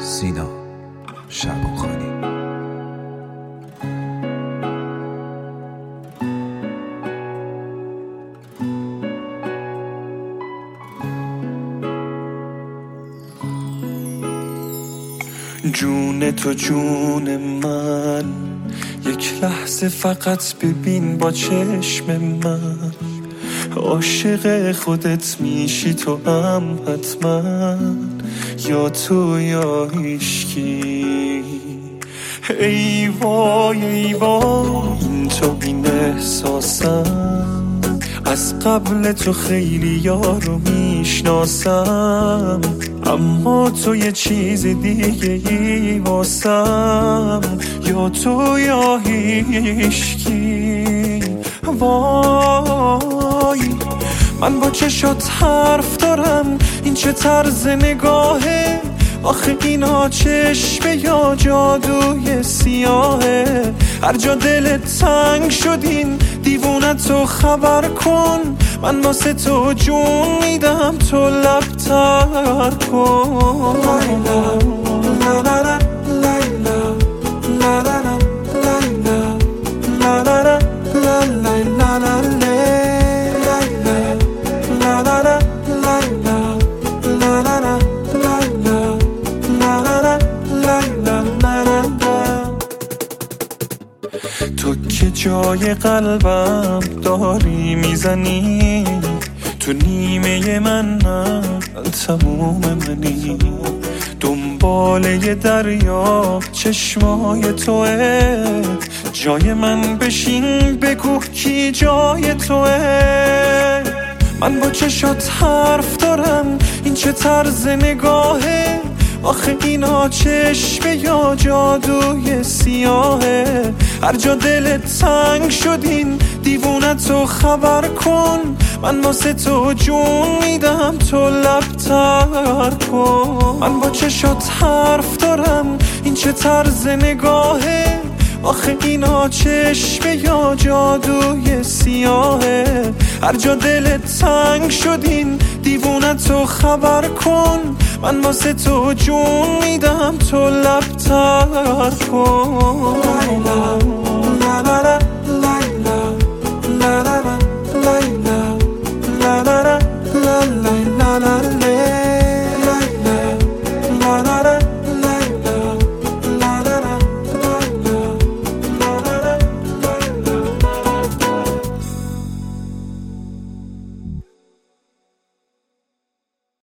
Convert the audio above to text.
سینا شبوخانی. جون تو جون من، یک لحظه فقط ببین با چشم من. عاشق خودت میشی تو هم حتما، یا تو یا هیشکی. ای وای ای وای این تو این احساسم، از قبل تو خیلی یارو میشناسم، اما تو یه چیز دیگه ای واسم، یا تو یا هیشکی. وای من با چشات حرف دارم، این چه طرز نگاهه؟ آخه اینا چشمه یا جادوی سیاهه؟ هر جا دلت تنگ شدین دیوونتو خبر کن، من واسه تو جون میدم تو لب تر کن. تو که جای قلبم داری میزنی، تو نیمه من نه تموم منی. دنبال یه دریا چشمای توه، جای من بشین بگو کی جای توه. من با چشات حرف دارم، این چه طرز نگاهه؟ آخه اینا چشمه یا جادوی سیاهه؟ هر جا دلت تنگ شدین دیوونتو خبر کن، من واسه تو جون میدم تو لب تر کن. من با چشات حرف دارم، این چه طرز نگاهه؟ آخه اینا چشمه یا جادوی سیاهه؟ هر جا دلت تنگ شدین دیوونتو خبر کن، من واسه تو جون میدم تو لب تر کن.